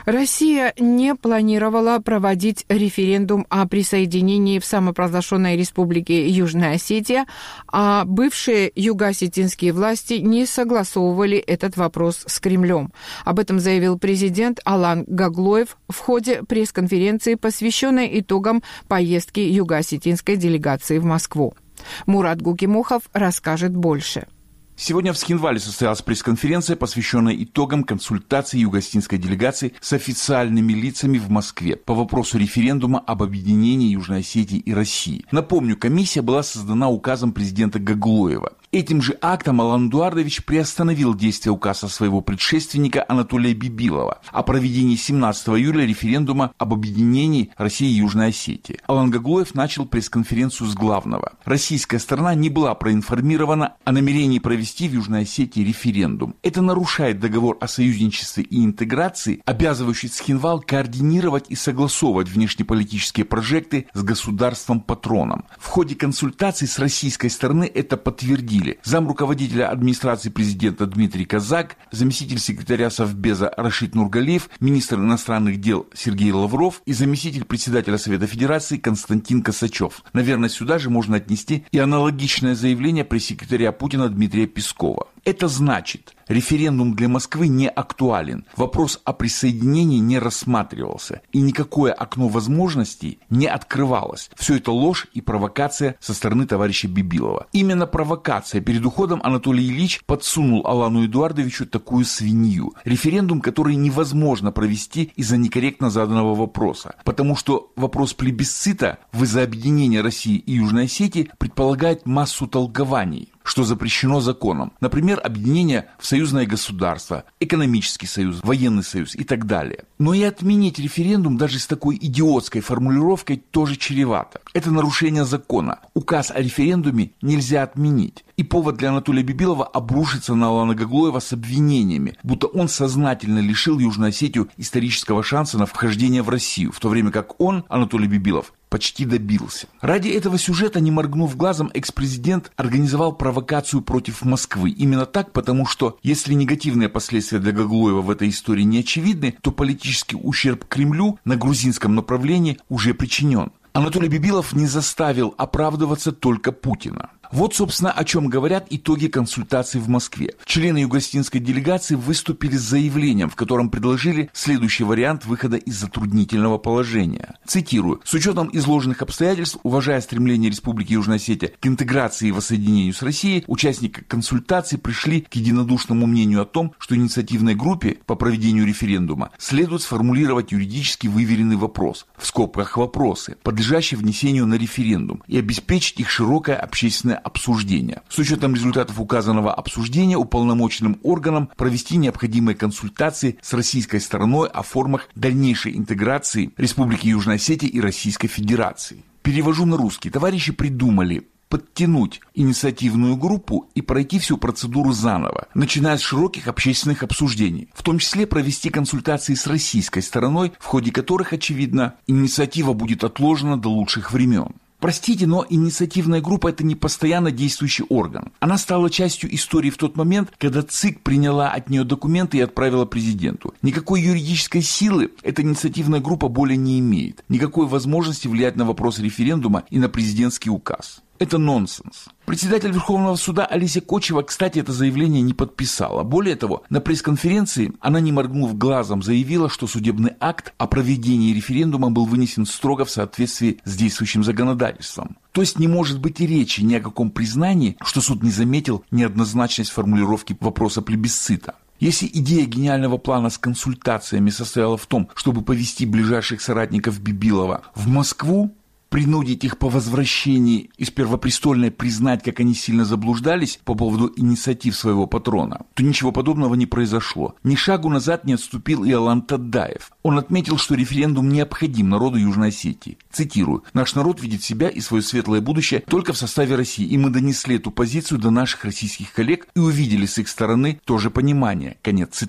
Россия не планировала проводить референдум о присоединении в самопровозглашенной республике Южная Осетия, а бывшие юго-осетинские власти не согласовывали этот вопрос с Кремлем. Об этом заявил президент Алан Гаглоев в ходе пресс-конференции, посвященной итогам поездки юго-осетинской делегации в Москву. Мурат Гукимухов расскажет больше. Сегодня в Схинвале состоялась пресс-конференция, посвященная итогам консультаций юго-осетинской делегации с официальными лицами в Москве по вопросу референдума об объединении Южной Осетии и России. Напомню, комиссия была создана указом президента Гаглоева. Этим же актом Алан Эдуардович приостановил действие указа своего предшественника Анатолия Бибилова о проведении 17 июля референдума об объединении России и Южной Осетии. Алан Гаглоев начал пресс-конференцию с главного. Российская сторона не была проинформирована о намерении провести в Южной Осетии референдум. Это нарушает договор о союзничестве и интеграции, обязывающий Схинвал координировать и согласовывать внешнеполитические прожекты с государством-патроном. В ходе консультаций с российской стороны это подтвердили замруководителя администрации президента Дмитрий Казак, заместитель секретаря Совбеза Рашид Нургалиев, министр иностранных дел Сергей Лавров и заместитель председателя Совета Федерации Константин Косачев. Наверное, сюда же можно отнести и аналогичное заявление пресс-секретаря Путина Дмитрия Пескова. Это значит, референдум для Москвы не актуален, вопрос о присоединении не рассматривался, и никакое окно возможностей не открывалось. Все это ложь и провокация со стороны товарища Бибилова. Именно провокация. Перед уходом Анатолий Ильич подсунул Алану Эдуардовичу такую свинью. Референдум, который невозможно провести из-за некорректно заданного вопроса, потому что вопрос плебисцита из-за объединения России и Южной Осетии предполагает массу толкований, что запрещено законом. Например, объединение в союзное государство, экономический союз, военный союз и так далее. Но и отменить референдум даже с такой идиотской формулировкой тоже чревато. Это нарушение закона. Указ о референдуме нельзя отменить. И повод для Анатолия Бибилова обрушиться на Алана Гаглоева с обвинениями, будто он сознательно лишил Южную Осетию исторического шанса на вхождение в Россию, в то время как он, Анатолий Бибилов, почти добился. Ради этого сюжета, не моргнув глазом, экс-президент организовал провокацию против Москвы. Именно так, потому что, если негативные последствия для Гаглоева в этой истории не очевидны, то политический ущерб Кремлю на грузинском направлении уже причинен. Анатолий Бибилов не заставил оправдываться только Путина. Вот, собственно, о чем говорят итоги консультаций в Москве. Члены юго-осетинской делегации выступили с заявлением, в котором предложили следующий вариант выхода из затруднительного положения. Цитирую. «С учетом изложенных обстоятельств, уважая стремление Республики Южная Осетия к интеграции и воссоединению с Россией, участники консультаций пришли к единодушному мнению о том, что инициативной группе по проведению референдума следует сформулировать юридически выверенный вопрос, в скобках вопросы, подлежащие внесению на референдум, и обеспечить их широкое общественное обсуждения. С учетом результатов указанного обсуждения уполномоченным органам провести необходимые консультации с российской стороной о формах дальнейшей интеграции Республики Южная Осетия и Российской Федерации». Перевожу на русский. Товарищи придумали подтянуть инициативную группу и пройти всю процедуру заново, начиная с широких общественных обсуждений, в том числе провести консультации с российской стороной, в ходе которых, очевидно, инициатива будет отложена до лучших времен. Простите, но инициативная группа – это не постоянно действующий орган. Она стала частью истории в тот момент, когда ЦИК приняла от нее документы и отправила президенту. Никакой юридической силы эта инициативная группа более не имеет. Никакой возможности влиять на вопрос референдума и на президентский указ. Это нонсенс. Председатель Верховного суда Олеся Кочева, кстати, это заявление не подписала. Более того, на пресс-конференции она, не моргнув глазом, заявила, что судебный акт о проведении референдума был вынесен строго в соответствии с действующим законодательством. То есть не может быть и речи ни о каком признании, что суд не заметил неоднозначность формулировки вопроса плебисцита. Если идея гениального плана с консультациями состояла в том, чтобы повести ближайших соратников Бибилова в Москву, принудить их по возвращении из Первопрестольной признать, как они сильно заблуждались по поводу инициатив своего патрона, то ничего подобного не произошло. Ни шагу назад не отступил и Алан Таддаев. Он отметил, что референдум необходим народу Южной Осетии. Цитирую. «Наш народ видит себя и свое светлое будущее только в составе России, и мы донесли эту позицию до наших российских коллег и увидели с их стороны тоже понимание». Конец цитаты.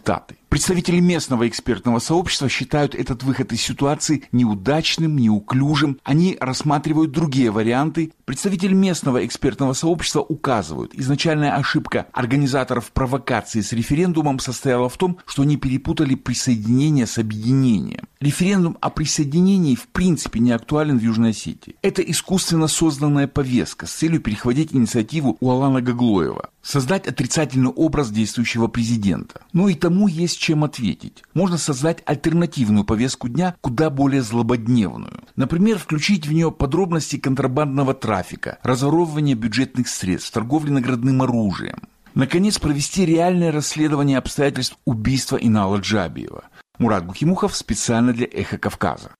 Представители местного экспертного сообщества считают этот выход из ситуации неудачным, неуклюжим. Они рассматривают другие варианты. Представители местного экспертного сообщества указывают, изначальная ошибка организаторов провокации с референдумом состояла в том, что они перепутали присоединение с объединением. Референдум о присоединении в принципе не актуален в Южной Осетии. Это искусственно созданная повестка с целью перехватить инициативу у Алана Гаглоева, создать отрицательный образ действующего президента. Но и тому есть чем ответить. Можно создать альтернативную повестку дня, куда более злободневную. Например, включить в нее подробности контрабандного трафика, разворовывания бюджетных средств, торговли наградным оружием. Наконец, провести реальное расследование обстоятельств убийства Инала Джабиева. Мурат Гухимухов специально для «Эхо Кавказа».